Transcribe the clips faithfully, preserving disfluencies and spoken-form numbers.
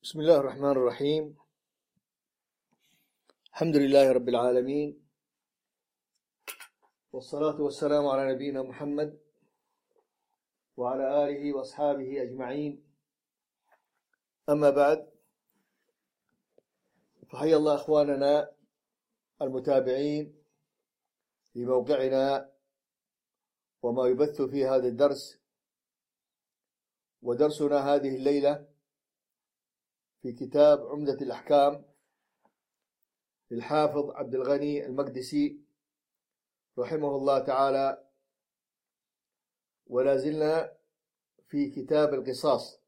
بسم الله الرحمن الرحيم. الحمد لله رب العالمين، والصلاة والسلام على نبينا محمد وعلى آله وأصحابه أجمعين. أما بعد، فحيا الله أخواننا المتابعين في موقعنا وما يبث في هذا الدرس. ودرسنا هذه الليلة في كتاب عمدة الأحكام للحافظ عبد الغني المقدسي رحمه الله تعالى، ولا زلنا في كتاب القصاص.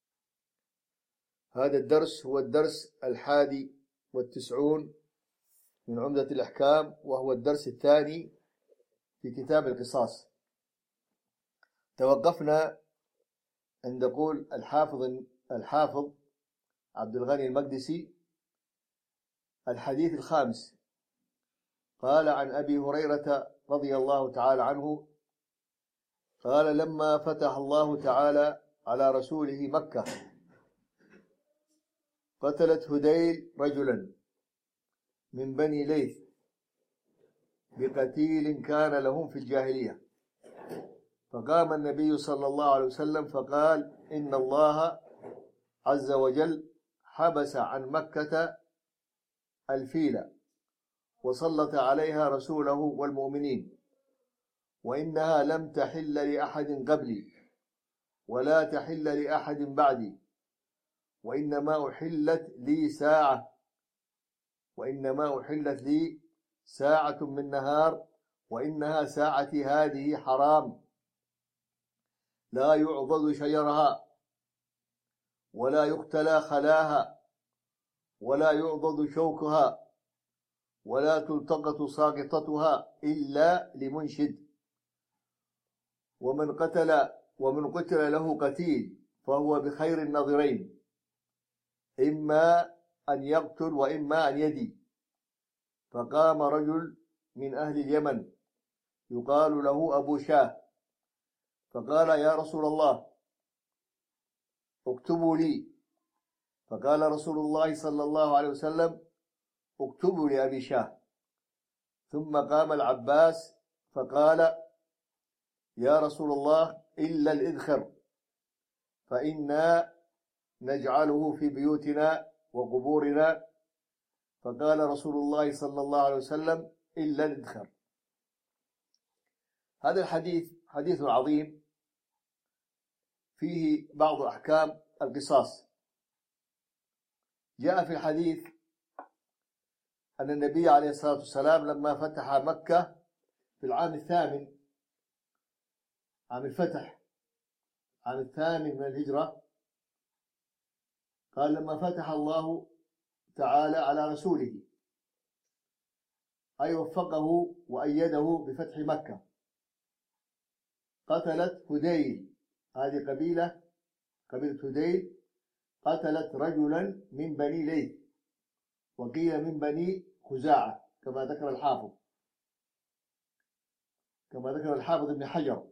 هذا الدرس هو الدرس الحادي والتسعون من عمدة الأحكام، وهو الدرس الثاني في كتاب القصاص. توقفنا عند قول الحافظ الحافظ عبد الغني المقدسي الحديث الخامس. قال: عن أبي هريرة رضي الله تعالى عنه قال: لما فتح الله تعالى على رسوله مكة قتلت هذيل رجلا من بني ليث بقتيل كان لهم في الجاهلية، فقام النبي صلى الله عليه وسلم فقال: إن الله عز وجل حبس عن مكة الفيل وسلط عليها رسوله والمؤمنين، وإنها لم تحل لأحد قبلي ولا تحل لأحد بعدي، وإنما أحلت لي ساعة وإنما أحلت لي ساعة من نهار، وإنها ساعتي هذه حرام، لا يعضد شجرها ولا يقتلى خلاها ولا يعضد شوكها ولا تلتقط ساقطتها إلا لمنشد، ومن قتل ومن قتل له قتيل فهو بخير النظرين، إما أن يقتل وإما أن يدي. فقام رجل من أهل اليمن يقال له أبو شاه فقال: يا رسول الله اكتبوا لي. فقال رسول الله صلى الله عليه وسلم: اكتبوا لأبي شاه. ثم قام العباس فقال: يا رسول الله إلا الإذخر فإنا نجعله في بيوتنا وقبورنا. فقال رسول الله صلى الله عليه وسلم: إلا الإذخر. هذا الحديث حديث عظيم فيه بعض أحكام القصاص. جاء في الحديث أن النبي عليه الصلاة والسلام لما فتح مكة في العام الثامن، عام الفتح، عام الثامن من الهجرة، قال: لما فتح الله تعالى على رسوله، أي وفقه وأيده بفتح مكة، قتلت هذيل، هذه قبيلة قبيلة هذيل، قتلت رجلا من بني ليث، وقيل من بني خزاعة كما ذكر الحافظ كما ذكر الحافظ ابن حجر،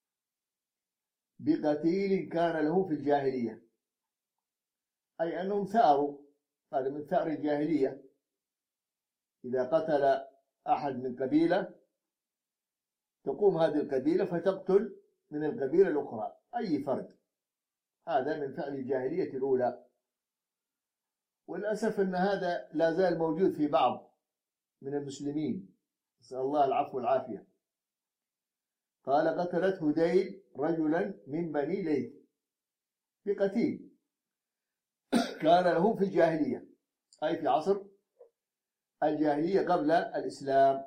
بقتيل كان له في الجاهلية، أي أنهم ثاروا، هذا من ثأر الجاهلية. إذا قتل أحد من قبيلة تقوم هذه القبيلة فتقتل من القبيلة الأخرى أي فرد، هذا من فعل الجاهلية الأولى. وللأسف أن هذا لا زال موجود في بعض من المسلمين، نسأل الله العفو والعافية. قال: قتلت هذيل رجلا من بني ليث بقتيل كان له في الجاهلية، أي في عصر الجاهلية قبل الإسلام.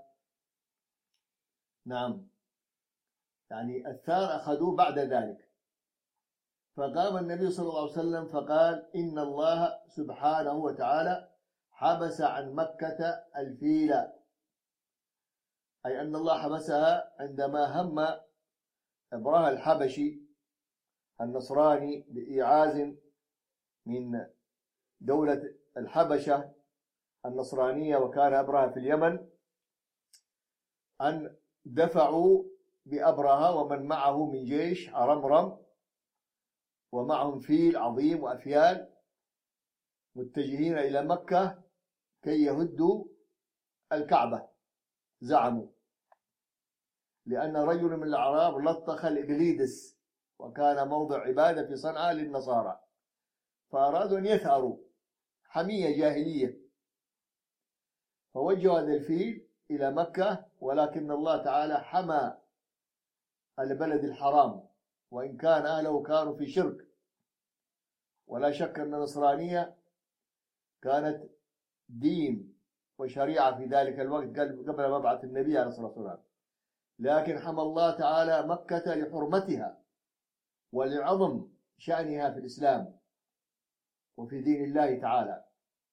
نعم، يعني الثار أخذوه بعد ذلك. فقام النبي صلى الله عليه وسلم فقال: إن الله سبحانه وتعالى حبس عن مكة الفيل، أي أن الله حبسها عندما هم أبرهة الحبشي النصراني بإيعاز من دولة الحبشة النصرانية، وكان أبرهة في اليمن، أن دفعوا بأبرهة ومن معه من جيش عرمرم ومعهم فيل عظيم وأفيال، متجهين إلى مكة كي يهدوا الكعبة زعموا، لأن رجل من الأعراب لطخ الإقليدس وكان موضع عبادة في صنعاء للنصارى، فأرادوا أن يثأروا حمية جاهلية، فوجهوا هذا الفيل إلى مكة، ولكن الله تعالى حمى البلد الحرام، وإن كان أهله كانوا في شرك. ولا شك أن النصرانية كانت دين وشريعة في ذلك الوقت قبل مبعث النبي عليه الصلاة والسلام، لكن حمى الله تعالى مكة لحرمتها ولعظم شأنها في الإسلام وفي دين الله تعالى.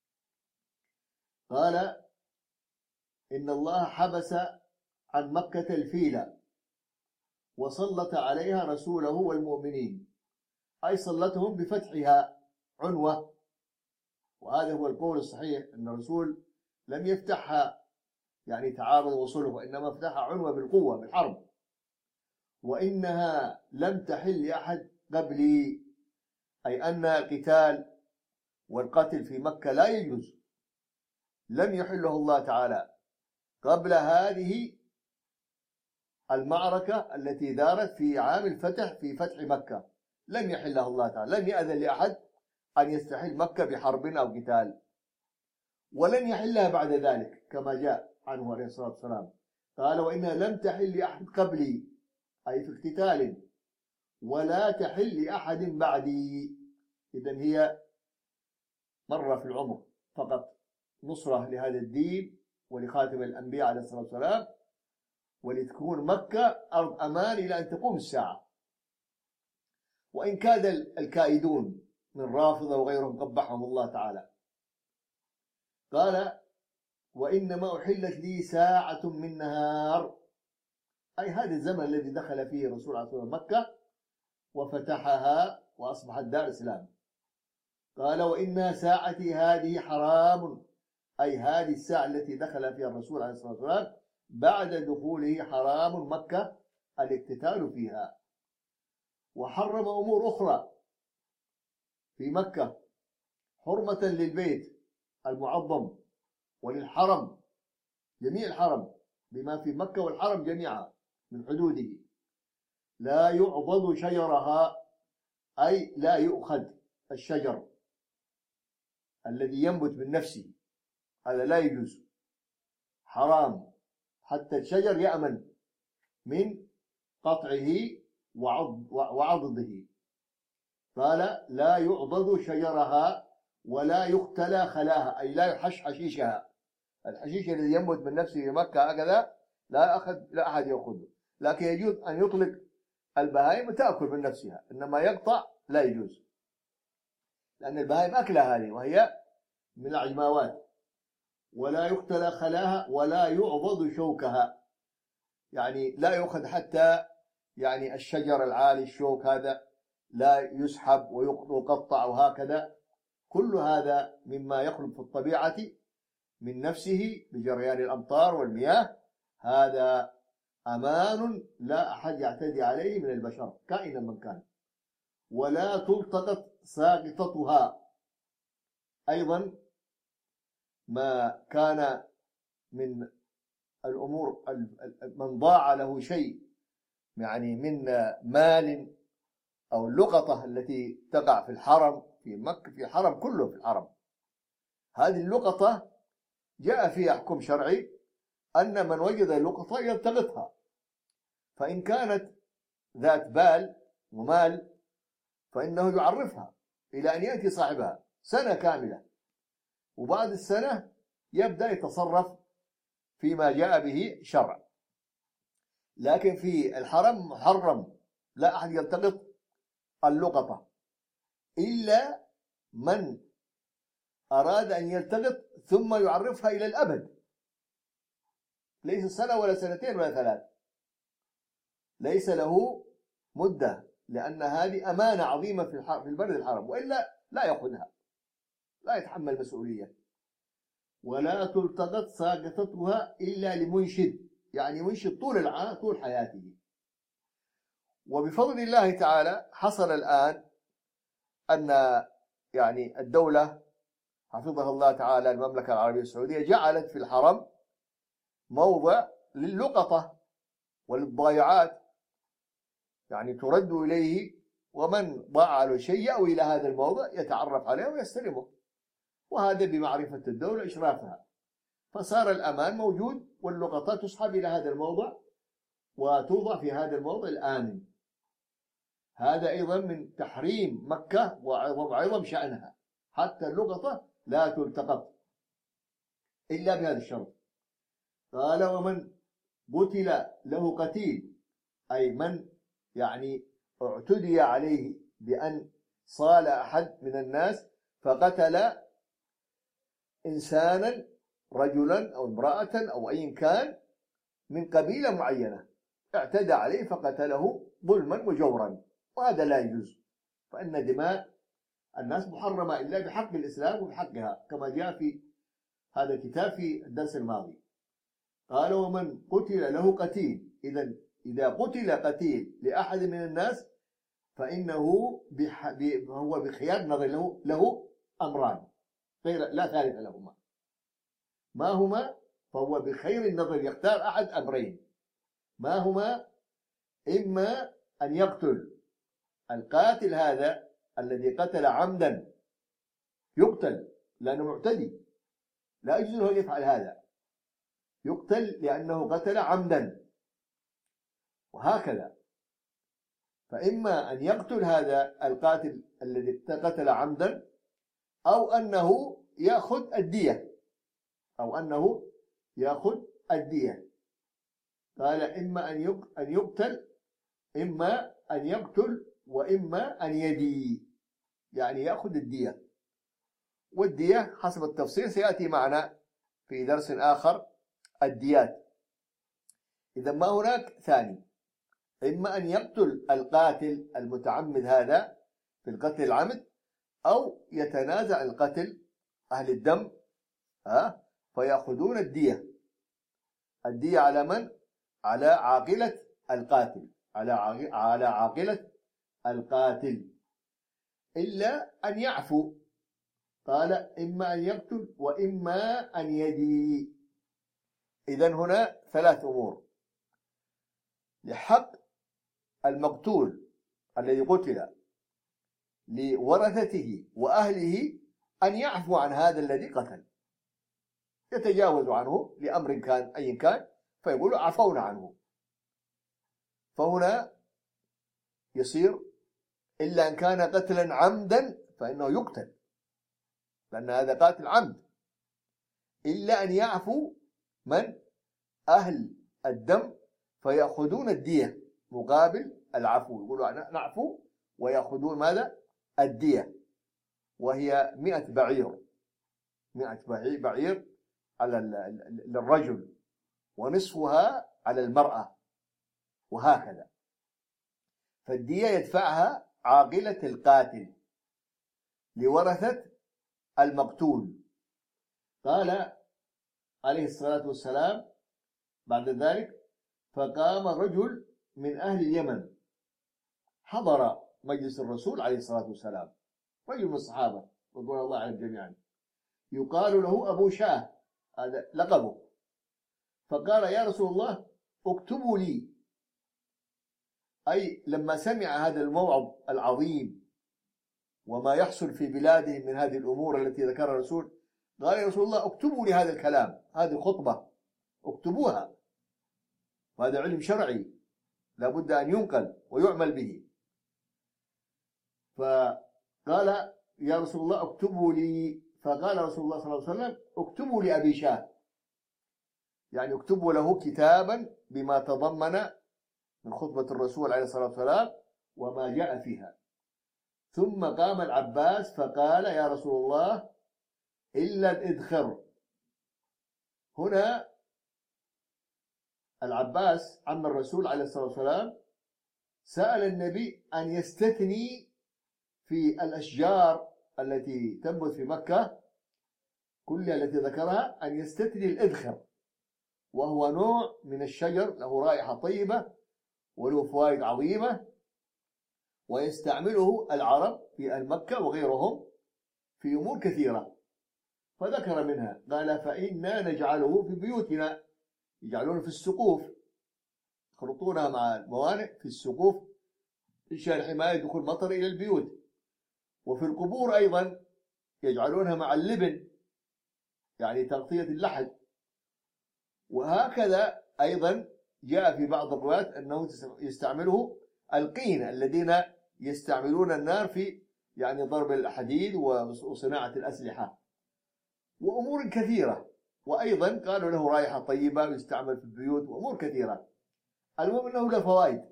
قال إن الله حبس عن مكة الفيل وسلط عليها رسوله والمؤمنين، أي سلطهم بفتحها عنوة، وهذا هو القول الصحيح، أن الرسول لم يفتحها يعني تعارض وصله، وإنما فتحها عنوة بالقوة بالحرب، وإنها لم تحل لأحد قبلي، أي أن القتال والقتل في مكة لا يجوز، لم يحله الله تعالى قبل هذه المعركة التي دارت في عام الفتح، في فتح مكة لم يحلها الله تعالى، لم يأذن لأحد أن يستحل مكة بحرب أو قتال، ولن يحلها بعد ذلك كما جاء عنه عليه الصلاة والسلام. قال وإنها لم تحل لأحد قبلي، أي في اقتتال، ولا تحل لأحد بعدي. إذن هي مرة في العمر فقط، نصرة لهذا الدين ولخاتم الأنبياء عليه الصلاة والسلام، ولتكون مكة أرض أمان إلى أن تقوم الساعة. وإن كاد الكائدون من رافضة وغيرهم قبحهم الله تعالى. قال وإنما أحلت لي ساعة من نهار، أي هذا الزمن الذي دخل فيه الرسول عليه الصلاة والسلام مكة وفتحها وأصبحت دار إسلام. قال وإن ساعتي هذه حرام، أي هذه الساعة التي دخل فيها الرسول عليه الصلاة والسلام بعد دخوله حرام مكة الاقتتال فيها. وحرم أمور أخرى في مكة حرمة للبيت المعظم وللحرم، جميع الحرم بما في مكة والحرم جميعا من حدوده، لا يعضد شجرها، أي لا يؤخذ الشجر الذي ينبت من نفسه، هذا لا يجوز، حرام، حتى الشجر يأمن من قطعه وعضده. قال لا يعضد شجرها ولا يقتلى خلاها، أي لا يحش حشيشها، الحشيش الذي ينبت من نفسه في مكة هكذا لا أخذ لا أحد يأخذه، لكن يجوز أن يطلق البهائم تأكل من نفسها، إنما يقطع لا يجوز، لأن البهائم أكلها هذه وهي من العجماوات. ولا يقتلى خلاها ولا يعضد شوكها، يعني لا يؤخذ حتى يعني الشجر العالي الشوك هذا لا يسحب ويقطع وهكذا، كل هذا مما يخلق في الطبيعة من نفسه بجريان الأمطار والمياه، هذا أمان لا أحد يعتدي عليه من البشر كائنا من كان. ولا تلتقط ساقطتها، أيضا ما كان من الأمور من ضاع له شيء يعني من مال أو اللقطة التي تقع في الحرم في مكة، في الحرم كله في الحرم، هذه اللقطة جاء فيها حكم شرعي أن من وجد اللقطة يلتقطها، فإن كانت ذات بال ومال فإنه يعرفها إلى أن يأتي صاحبها سنة كاملة، وبعد السنة يبدأ يتصرف فيما جاء به شرع. لكن في الحرم محرم، لا أحد يلتقط اللقطة إلا من أراد أن يلتقط ثم يعرفها إلى الأبد، ليس سنة ولا سنتين ولا ثلاث، ليس له مدة، لأن هذه أمانة عظيمة في البلد الحرام، وإلا لا يأخذها، لا يتحمل مسؤولية. ولا تلتقط ساقطتها إلا لمنشد، يعني منشد طول العام طول حياته. وبفضل الله تعالى حصل الآن أن يعني الدولة حفظها الله تعالى المملكة العربية السعودية جعلت في الحرم موضع للقطة وللضائعات، يعني ترد إليه، ومن ضاع له شيء يأوي إلى هذا الموضع يتعرف عليه ويستلمه، وهذا بمعرفة الدولة إشرافها، فصار الأمان موجود، واللقطات تسحب إلى هذا الموضع وتوضع في هذا الموضع الآمن. هذا أيضا من تحريم مكة وعظم عظم شأنها، حتى اللقطة لا تلتقط إلا بهذا الشرط. قال: ومن قتل له قتيل، أي من يعني اعتدي عليه بأن صال أحد من الناس فقتل إنسانا، رجلا أو امرأة أو أي كان من قبيلة معينة، اعتدى عليه فقتله ظلما وجورا، وهذا لا يجوز، فإن دماء الناس محرمة إلا بحق الإسلام وبحقها، كما جاء في هذا الكتاب في الدرس الماضي. قال: ومن قتل له قتيل، إذا إذا قتل قتيل لأحد من الناس فإنه بح... ب... هو بخيار نظر، له له أمران غير لا ثالث لهما. ما هما؟ فهو بخير النظر يختار أحد أمرين. ما هما؟ إما أن يقتل القاتل هذا الذي قتل عمدا، يقتل لأنه معتدي، لا يجوز له أن يفعل هذا، يقتل لأنه قتل عمدا، وهكذا. فإما أن يقتل هذا القاتل الذي قتل عمدا، أو أنه يأخذ الدية، أو أنه يأخذ الدية. قال: إما أن يقتل، إما أن يقتل، وإما أن يدي، يعني يأخذ الدية. والدية حسب التفصيل سيأتي معنا في درس آخر الديات. إذا ما هناك ثاني، إما أن يقتل القاتل المتعمد هذا في القتل العمد، أو يتنازع القتل أهل الدم ها فيأخذون الدية. الدية على من؟ على عاقلة القاتل، على على عاقلة القاتل، إلا أن يعفو. قال: إما أن يقتل وإما أن يدي. إذن هنا ثلاث أمور: لحق المقتول الذي قتل لورثته وأهله أن يعفو عن هذا الذي قتل، يتجاوز عنه لأمر كان أي كان، فيقول عفونا عنه. فهنا يصير إلا أن كان قتلا عمدا فإنه يقتل، لأن هذا قاتل عمد. إلا أن يعفو من؟ أهل الدم، فيأخذون الدية مقابل العفو، يقولوا نعفو ويأخذون ماذا؟ الدية، وهي مئة بعير، مئة بعير على للرجل، ونصفها على المرأة، وهكذا. فالدية يدفعها عاقلة القاتل لورثة المقتول. قال عليه الصلاة والسلام بعد ذلك: فقام رجل من أهل اليمن، حضر مجلس الرسول عليه الصلاة والسلام، رجل من الصحابة رضوان الله عليهم جميعا، يقال له أبو شاه، هذا لقبه. فقال: يا رسول الله اكتبوا لي، أي لما سمع هذا الموعظ العظيم وما يحصل في بلادهم من هذه الأمور التي ذكرها الرسول، قال: يا رسول الله اكتبوا لي هذا الكلام، هذه الخطبة اكتبوها، وهذا علم شرعي لابد أن ينقل ويعمل به. فقال: يا رسول الله اكتبوا لي. فقال رسول الله صلى الله عليه وسلم: اكتبوا لأبي شاه، يعني اكتبوا له كتابا بما تضمن من خطبة الرسول عليه الصلاة والسلام وما جاء فيها. ثم قام العباس فقال: يا رسول الله إلا الإذخر. هنا العباس عم الرسول عليه الصلاة والسلام سأل النبي أن يستثني في الأشجار التي تنبت في مكة كلها التي ذكرها، أن يستثني الإذخر، وهو نوع من الشجر له رائحة طيبة وله فوائد عظيمة، ويستعمله العرب في مكة وغيرهم في أمور كثيرة. فذكر منها قال فإنا نجعله في بيوتنا، يجعلونه في السقوف، يخلطونها مع الموانئ في السقوف عشان حماية دخول المطر إلى البيوت. وفي القبور أيضا يجعلونها مع اللبن، يعني تغطية اللحد. وهكذا أيضا جاء في بعض الروايات أنه يستعمله القين الذين يستعملون النار في يعني ضرب الحديد وصناعة الأسلحة وأمور كثيرة. وأيضا قالوا له رائحة طيبة ويستعمل في البيوت وأمور كثيرة. المهم أنه له فوائد.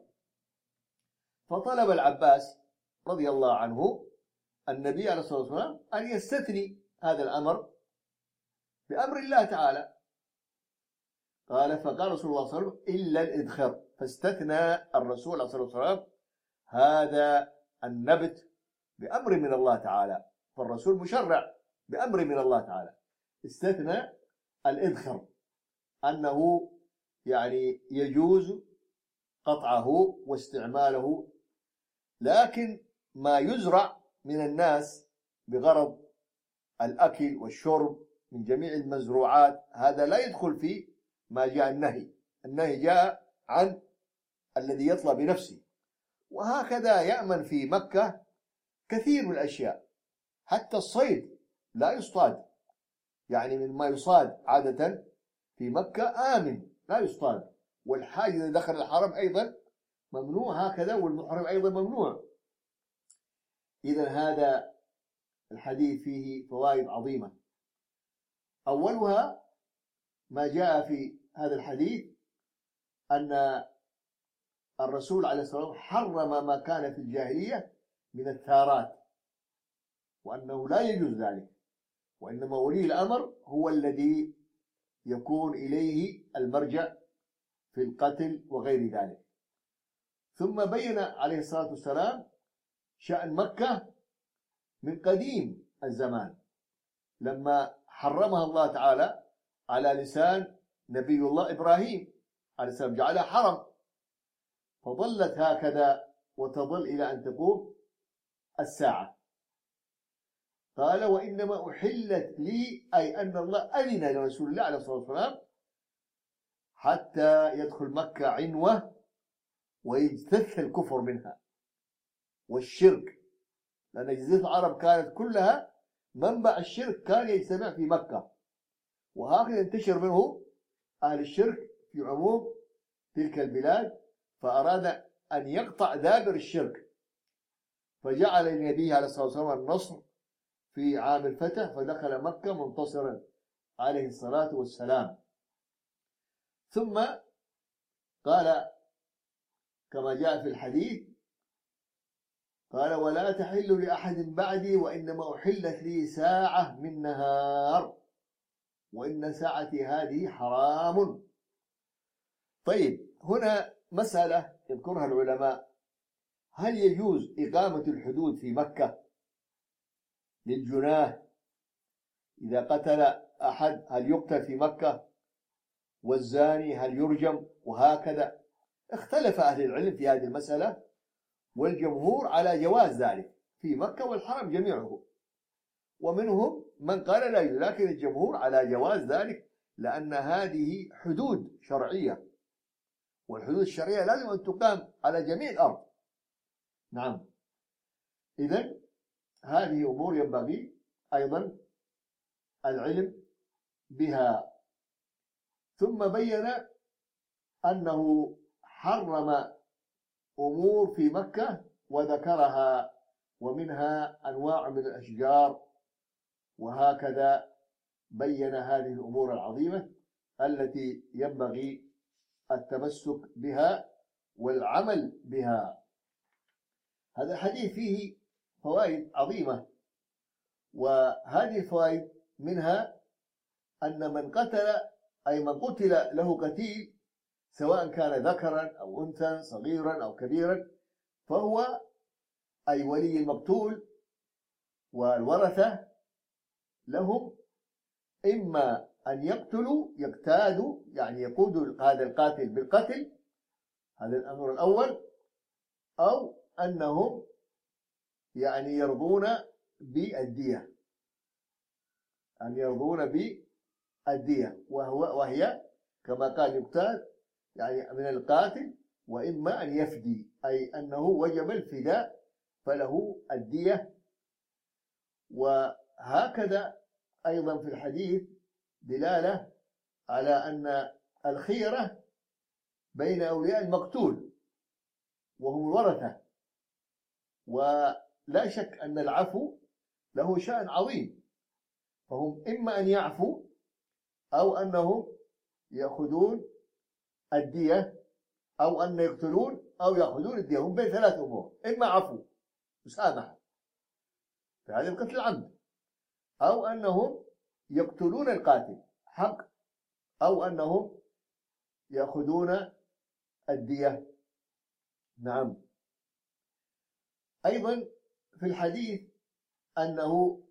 فطلب العباس رضي الله عنه النبي عليه الصلاة والسلام أن يستثني هذا الأمر بأمر الله تعالى. قال فقال رسول الله صلى الله عليه وسلم إلا الإدخر، فاستثنى الرسول عليه الصلاة والسلام هذا النبت بأمر من الله تعالى، فالرسول مشرع بأمر من الله تعالى. استثنى الإدخر أنه يعني يجوز قطعه واستعماله، لكن ما يزرع من الناس بغرض الأكل والشرب من جميع المزروعات هذا لا يدخل في ما جاء النهي. النهي جاء عن الذي يطلع بنفسه. وهكذا يأمن في مكة كثير من الأشياء، حتى الصيد لا يصطاد، يعني من ما يصاد عادة في مكة آمن لا يصطاد. والحاج إذا دخل الحرم أيضا ممنوع هكذا، والمحرم أيضا ممنوع. إذا هذا الحديث فيه فوائد عظيمة. أولها ما جاء في هذا الحديث أن الرسول عليه الصلاة والسلام حرم ما كان في الجاهلية من الثارات، وأنه لا يجوز ذلك، وإنما ولي الأمر هو الذي يكون إليه المرجع في القتل وغير ذلك. ثم بين عليه الصلاة والسلام شأن مكة من قديم الزمان لما حرمها الله تعالى على لسان نبي الله إبراهيم عليه السلام، جعلها حرم، فظلت هكذا وتظل إلى أن تقوم الساعة. قال وإنما أحلت لي، أي أن الله أذن لرسول الله عليه الصلاة والسلام حتى يدخل مكة عنوة ويجتث الكفر منها والشرك، لأن جزيرة العرب كانت كلها منبع الشرك، كان يجتمع في مكة، وهكذا انتشر منه أهل الشرك في عموم تلك البلاد، فأراد أن يقطع دابر الشرك، فجعل النبي عليه الصلاة والسلام النصر في عام الفتح، فدخل مكة منتصرا عليه الصلاة والسلام. ثم قال كما جاء في الحديث قال ولا تحل لأحد بعدي وإنما أحلت لي ساعة من نهار وإن ساعتي هذه حرام. طيب هنا مسألة يذكرها العلماء: هل يجوز إقامة الحدود في مكة للجناه إذا قتل أحد؟ هل يقتل في مكة؟ والزاني هل يرجم؟ وهكذا اختلف أهل العلم في هذه المسألة، والجمهور على جواز ذلك في مكة والحرم جميعه، ومنهم من قال لا يجوز، لكن الجمهور على جواز ذلك لأن هذه حدود شرعية، والحدود الشرعية لازم أن تقام على جميع الأرض. نعم، إذن هذه أمور ينبغي أيضا العلم بها. ثم بين أنه حرم أمور في مكة وذكرها، ومنها أنواع من الأشجار، وهكذا بين هذه الأمور العظيمة التي ينبغي التمسك بها والعمل بها. هذا الحديث فيه فوائد عظيمة، وهذه الفوائد منها أن من قتل أي من قتل له قتيل سواء كان ذكرا أو أنثى، صغيرا أو كبيرا، فهو أي ولي المقتول والورثة لهم إما أن يقتلوا يقتادوا، يعني يقودوا هذا القاتل بالقتل، هذا الأمر الأول، أو أنهم يعني يرضون بالدية، أن يرضون بالدية، وهو وهي كما قال يقتال يعني من القاتل، وإما أن يفدي، أي أنه وجب الفداء فله الدية. وهكذا أيضا في الحديث دلالة على أن الخيرة بين أولياء المقتول وهم الورثة، ولا شك أن العفو له شأن عظيم، فهم إما أن يعفوا أو أنهم يأخذون الدية، أو أن يقتلون أو يأخذون الدية. هم بين ثلاث أمور: إما عفو مسامحة في هذا القتل العمد، أو أنهم يقتلون القاتل حق، أو أنهم يأخذون الدية. نعم. أيضا في الحديث أنه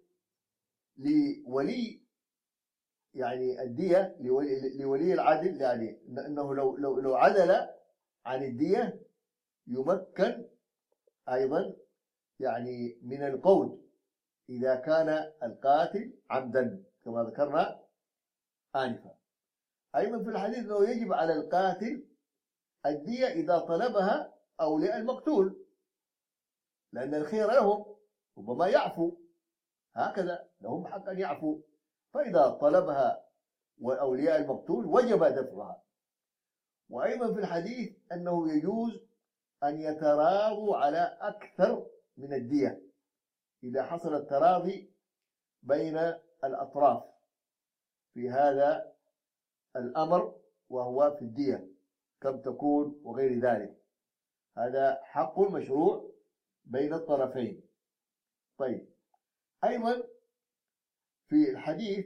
لولي يعني الدية لولي, لولي العدل، يعني أنه لو, لو, لو عدل عن الدية يمكن أيضا يعني من القود إذا كان القاتل عمدا كما ذكرنا آنفا. أيضا في الحديث أنه يجب على القاتل الدية إذا طلبها أولياء المقتول، لأن الخير لهم، ربما يعفو، هكذا لهم حق أن يعفو، فإذا طلبها وأولياء المقتول وجب دفعها. وأيضا في الحديث أنه يجوز أن يتراضوا على أكثر من الدية إذا حصل التراضي بين الأطراف في هذا الأمر، وهو في الدية كم تكون وغير ذلك. هذا حق مشروع بين الطرفين. طيب، أيضا في الحديث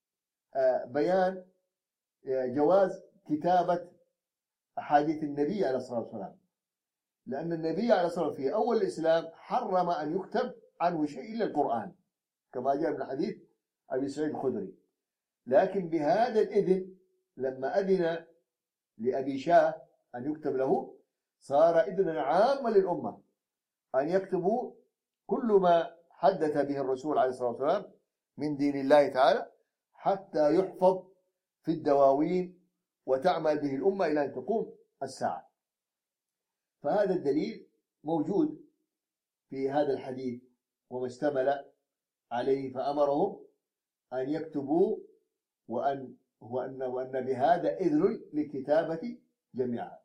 بيان جواز كتابة أحاديث النبي عليه الصلاة والسلام، لأن النبي عليه الصلاة والسلام في أول الإسلام حرم أن يكتب عنه شيء إلا القرآن كما جاء من حديث أبي سعيد الخدري. لكن بهذا الإذن لما أذن لأبي شاه أن يكتب له، صار إذنا عاما للأمة أن يكتبوا كل ما حدث به الرسول عليه الصلاة والسلام من دين الله تعالى، حتى يحفظ في الدواوين وتعمل به الأمة إلى أن تقوم الساعة. فهذا الدليل موجود في هذا الحديث وما اشتمل عليه، فأمرهم أن يكتبوا وأن وأن وأن بهذا إذن للكتابة جميعا.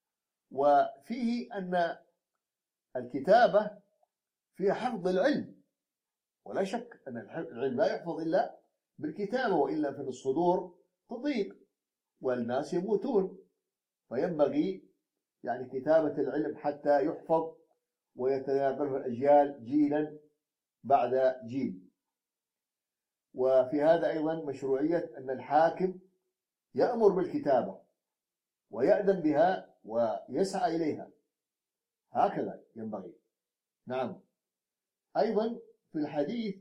وفيه أن الكتابة فيها حفظ العلم، ولا شك أن العلم لا يحفظ إلا بالكتابة، وإلا في الصدور تضيق والناس يموتون، فينبغي يعني كتابة العلم حتى يحفظ ويتناقله الأجيال جيلا بعد جيل. وفي هذا أيضا مشروعية أن الحاكم يأمر بالكتابة ويأذن بها ويسعى إليها، هكذا ينبغي. نعم. أيضا في الحديث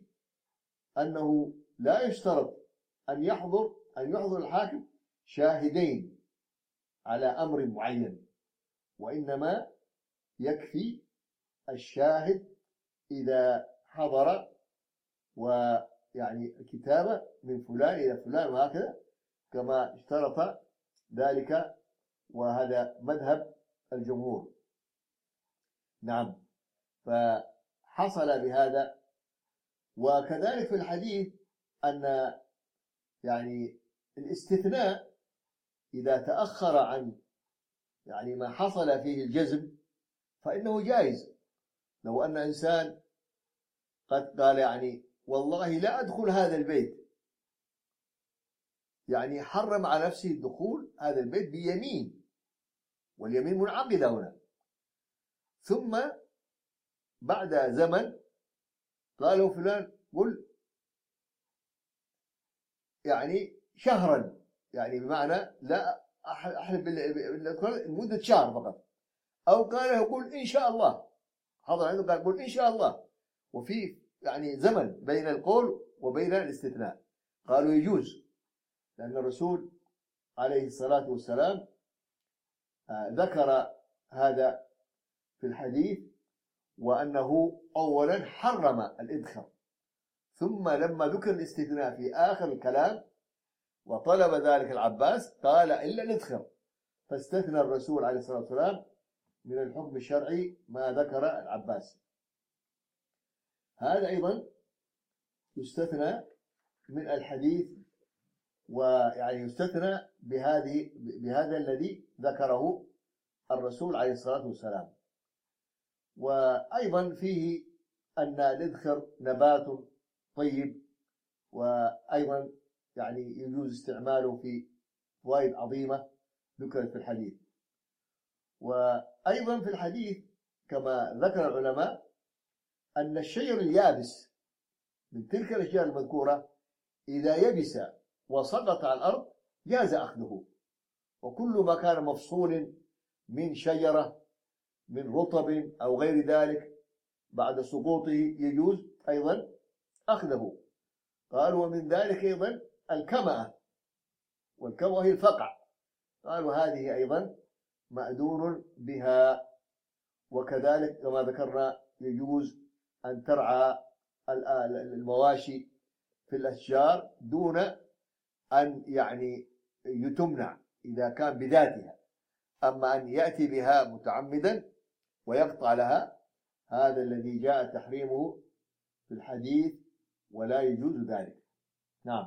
أنه لا يشترط أن يحضر أن يحضر الحاكم شاهدين على أمر معين، وإنما يكفي الشاهد إذا حضر ويعني الكتابة من فلان إلى فلان وهكذا كما اشترط ذلك، وهذا مذهب الجمهور. نعم. فحصل بهذا. وكذلك في الحديث أن يعني الاستثناء إذا تأخر عن يعني ما حصل فيه الجزم فإنه جائز. لو أن إنسان قد قال يعني والله لا أدخل هذا البيت، يعني حرم على نفسه الدخول هذا البيت بيمين، واليمين منعقدة هنا، ثم بعد زمن قال له فلان قل يعني شهرا، يعني بمعنى لا أحلف بالأذكار لمدة شهر فقط، أو قال يقول إن شاء الله، حضر عنده قال قل إن شاء الله، وفي يعني زمن بين القول وبين الاستثناء، قالوا يجوز، لأن الرسول عليه الصلاة والسلام ذكر هذا في الحديث، وأنه أولا حرم الإدخار، ثم لما ذكر الاستثناء في آخر الكلام وطلب ذلك العباس قال إلا الإدخر، فاستثنى الرسول عليه الصلاة والسلام من الحكم الشرعي ما ذكر العباس. هذا أيضا يستثنى من الحديث، ويعني يستثنى بهذه بهذا الذي ذكره الرسول عليه الصلاة والسلام. وأيضا فيه أن الإذخر نبات طيب، وأيضا يعني يجوز استعماله في فوائد عظيمة ذكرت في الحديث. وأيضا في الحديث كما ذكر العلماء أن الشجر اليابس من تلك الأشجار المذكورة إذا يبس وسقط على الأرض جاز أخذه، وكل ما كان مفصول من شجرة من رطب أو غير ذلك بعد سقوطه يجوز أيضا أخذه. قالوا ومن ذلك أيضا الكمأة، والكمأة هي الفقع، قالوا هذه أيضا مأذون بها. وكذلك كما ذكرنا يجوز أن ترعى المواشي في الأشجار دون أن يعني يتمنع إذا كان بذاتها، أما أن يأتي بها متعمدا ويقطع لها هذا الذي جاء تحريمه في الحديث ولا يجوز ذلك. نعم.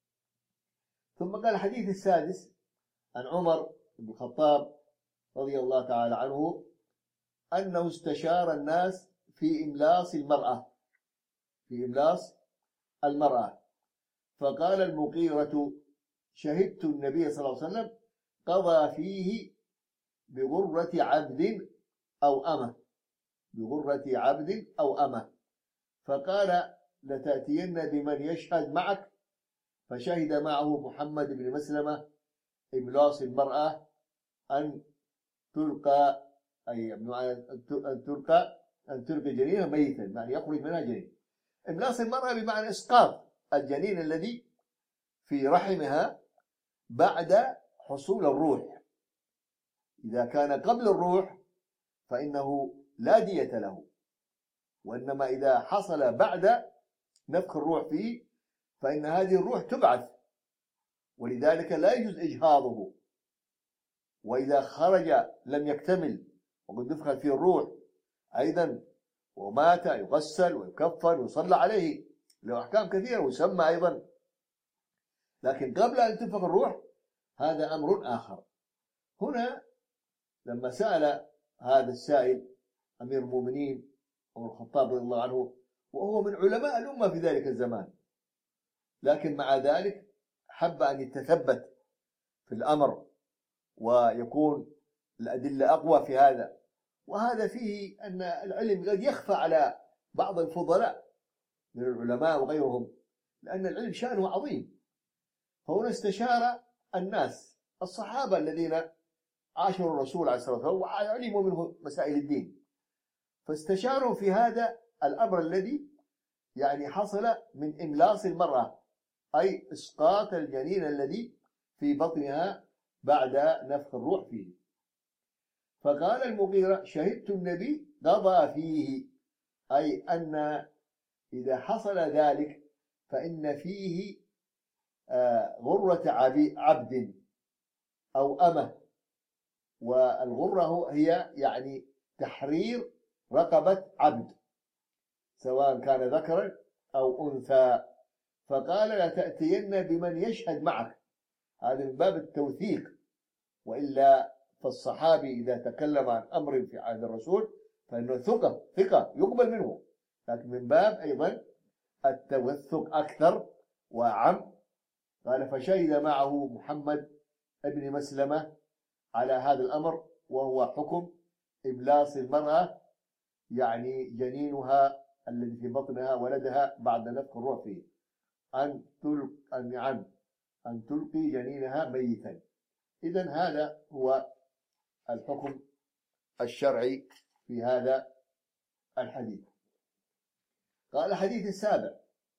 ثم قال الحديث السادس عن عمر بن الخطاب رضي الله تعالى عنه أنه استشار الناس في إملاص المرأة في إملاص المرأة فقال المغيرة شهدت النبي صلى الله عليه وسلم قضى فيه بغرة عبد أو أمة بغرة عبد أو أمة فقال لتأتين بمن يشهد معك، فشهد معه محمد بن مسلمة إملاص المرأة أن تلقى أي أن تلقى أن تلقى جنينها ميتا، يعني يخرج منها جنين. إملاص المرأة بمعنى إسقاط الجنين الذي في رحمها بعد حصول الروح. إذا كان قبل الروح فإنه لا دية له، وإنما إذا حصل بعد نفخ الروح فيه فإن هذه الروح تبعث، ولذلك لا يجوز إجهاضه. وإذا خرج لم يكتمل وقد نفخت فيه الروح أيضا ومات يغسل ويكفن ويصلى عليه، له أحكام كثيرة ويسمى أيضا. لكن قبل أن تنفخ الروح هذا أمر آخر. هنا لما سأل هذا السائل أمير المؤمنين عمر الخطاب رضي الله عنه، وهو من علماء الأمة في ذلك الزمان، لكن مع ذلك حب أن يتثبت في الأمر ويكون الأدلة أقوى في هذا. وهذا فيه أن العلم قد يخفى على بعض الفضلاء من العلماء وغيرهم، لأن العلم شأنه عظيم. فهنا استشار الناس الصحابة الذين عاشروا الرسول عليه الصلاة والسلام وعلموا منه مسائل الدين، فاستشاروا في هذا الأمر الذي يعني حصل من إملاص المرأة، أي إسقاط الجنين الذي في بطنها بعد نفخ الروح فيه. فقال المغيرة شهدت النبي قضى فيه، أي أن إذا حصل ذلك فإن فيه غرة عبد أو أمة، والغرة هي يعني تحرير رقبة عبد سواء كان ذكرا أو أنثى. فقال لا تأتين بمن يشهد معك، هذا من باب التوثيق، وإلا فالصحابي إذا تكلم عن أمر في عهد الرسول فإنه ثقة ثقة يقبل منه، لكن من باب أيضا التوثق أكثر وأعم. قال فشهد معه محمد ابن مسلمة على هذا الأمر، وهو حكم إملاص المرأة، يعني جنينها الذي في بطنها ولدها بعد نفخ الروح فيه، أن تلقي أن عن أن تلقي جنينها ميتا. إذن هذا هو الحكم الشرعي في هذا الحديث. قال الحديث السابع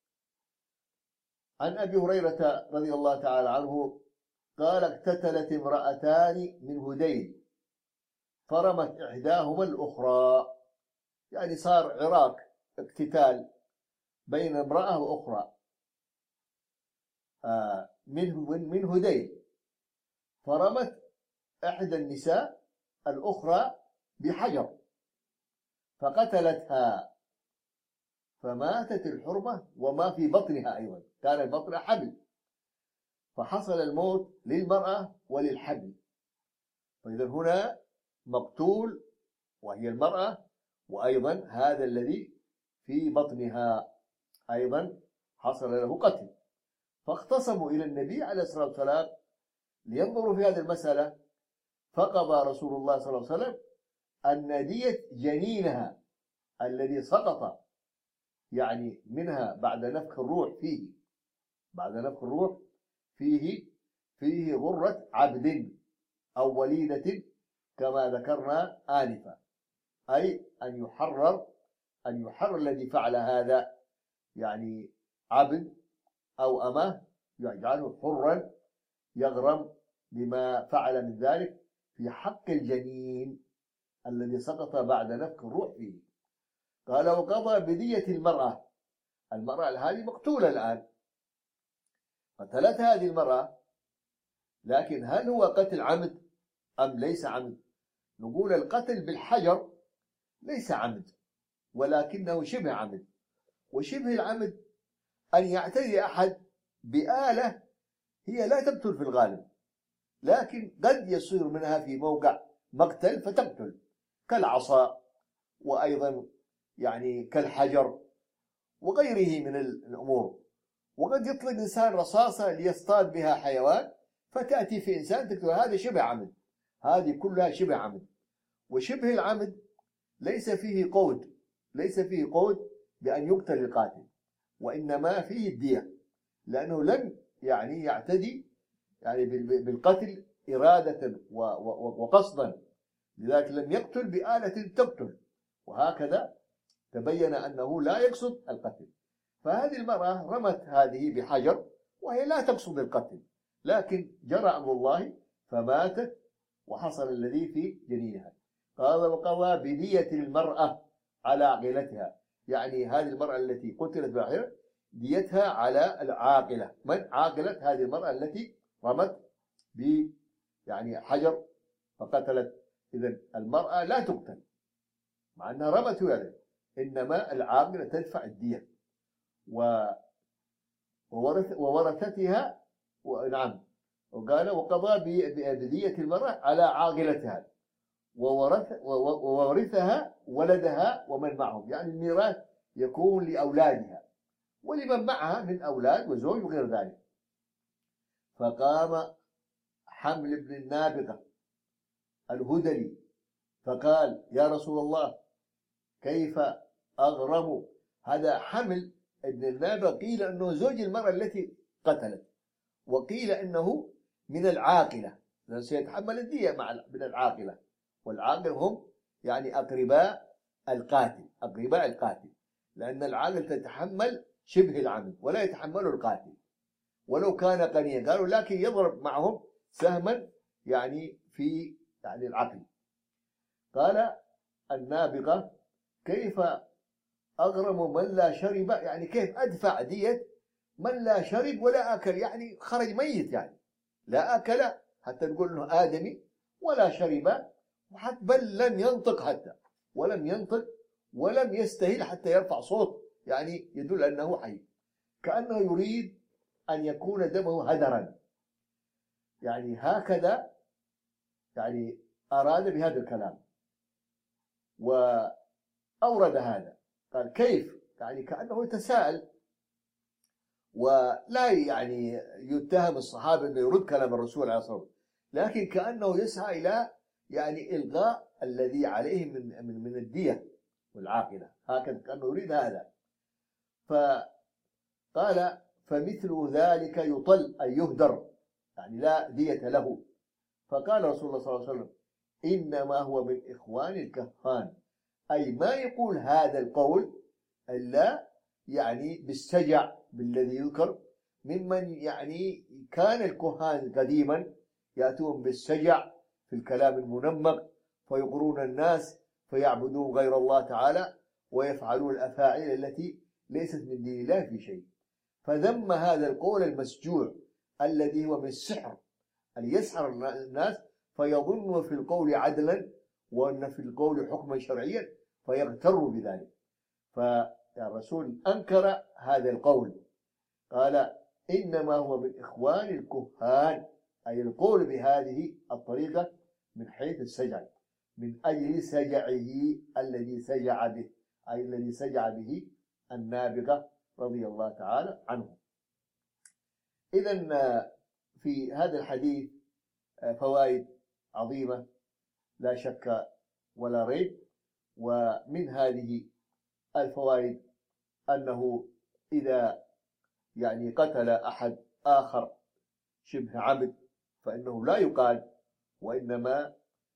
عن أبي هريرة رضي الله تعالى عنه قال اقتتلت امرأتان من هذيل فرمت إحداهما الأخرى، يعني صار عراك اقتتال بين امرأة وأخرى آه من من هذيل، فرمت إحدى النساء الأخرى بحجر فقتلتها، فماتت الحرمة وما في بطنها أيضا، كان البطن حبل، فحصل الموت للمرأة وللحبل. فإذا هنا مقتول وهي المرأة، وأيضا هذا الذي في بطنها أيضا حصل له قتل. فاختصموا إلى النبي عليه الصلاة والسلام لينظروا في هذه المسألة، فقضى رسول الله صلى الله عليه وسلم أن دية جنينها الذي سقط يعني منها بعد نفخ الروح فيه بعد نفخ الروح فيه فيه غرة عبد أو وليدة كما ذكرنا آنفا، أي أن يحرر أن يحرر الذي فعل هذا، يعني عبد أو أمه يجعله حرا يغرم بما فعل من ذلك في حق الجنين الذي سقط بعد نفخ الروح فيه. قال وقضى بدية المرأة، المرأة هذه مقتولة الآن، قتلت هذه المرأة، لكن هل هو قتل عمد أم ليس عمد؟ نقول القتل بالحجر ليس عمد ولكنه شبه عمد، وشبه العمد أن يعتدي أحد بآلة هي لا تقتل في الغالب، لكن قد يصير منها في موقع مقتل فتقتل، كالعصا وأيضا يعني كالحجر وغيره من الأمور. وقد يطلق إنسان رصاصة ليصطاد بها حيوان فتأتي في إنسان تقتل، هذا شبه عمد، هذه كلها شبه عمد. وشبه العمد ليس فيه قود ليس فيه قود بأن يقتل القاتل، وإنما فيه الدية، لأنه لم يعني يعتدي يعني بالقتل إرادة وقصدا، لذلك لم يقتل بآلة تقتل، وهكذا تبين أنه لا يقصد القتل. فهذه المرأة رمت هذه بحجر وهي لا تقصد القتل، لكن جرى أمر الله فماتت وحصل الذي في جنينها. قال وقضى بدية المرأة على عاقلتها، يعني هذه المرأة التي قتلت بالحجر ديتها على العاقلة. من عاقلة هذه المرأة التي رمت ب يعني حجر فقتلت؟ إذن المرأة لا تقتل مع أنها رمت يعني، إنما العاقلة تدفع الدية وورث وورثتها. ونعم، وقال وقضى بدية المرأة على عاقلتها وورث وورثها ولدها ومن معهم، يعني الميراث يكون لأولادها ولمن معها من أولاد وزوج وغير ذلك. فقام حمل بن النابغة الهذلي فقال يا رسول الله كيف أغرم؟ هذا حمل ابن النابغة قيل أنه زوج المرأة التي قتلت، وقيل أنه من العاقلة لأنه سيتحمل الدية مع من العاقلة، والعاقل هم يعني أقرباء القاتل أقرباء القاتل لأن العاقل تتحمل شبه العمد ولا يتحمله القاتل ولو كان قنيا، قالوا لكن يضرب معهم سهما يعني في يعني العقل. قال النابغة كيف أغرم من لا شرب؟ يعني كيف أدفع دية من لا شرب ولا أكل، يعني خرج ميت، يعني لا أكل حتى نقول أنه آدمي ولا شرب بل لم ينطق حتى ولم ينطق ولم يستهل حتى يرفع صوت يعني يدل أنه حي، كأنه يريد أن يكون دمه هدرا، يعني هكذا يعني أراد بهذا الكلام. وأورد هذا قال كيف، يعني كأنه يتساءل ولا يعني يتهم الصحابة أنه يرد كلام الرسول عليه الصلاة والسلام، لكن كأنه يسعى إلى يعني إلغاء الذي عليه من من من الدية والعاقلة، هكذا كأنه يريد هذا. فقال فمثل ذلك يطل أي يهدر، يعني لا دية له. فقال رسول الله صلى الله عليه وسلم إنما هو من إخوان الكهان، أي ما يقول هذا القول إلا يعني بالسجع بالذي يذكر، ممن يعني كان الكهان قديما يأتون بالسجع في الكلام المنمق فيغرون الناس فيعبدون غير الله تعالى ويفعلون الأفاعيل التي ليست من دين الله في شيء. فذم هذا القول المسجوع الذي هو من السحر، أن يسحر الناس فيظن في القول عدلا وأن في القول حكما شرعيا فيغتروا بذلك. فالرسول أنكر هذا القول، قال إنما هو من إخوان الكهان، أي القول بهذه الطريقة من حيث السجع، من أجل سجعه الذي سجع به، أي الذي سجع به النابغة رضي الله تعالى عنه. إذن في هذا الحديث فوائد عظيمة لا شك ولا ريب، ومن هذه الفوائد أنه إذا يعني قتل أحد آخر شبه عمد فإنه لا يقال، وإنما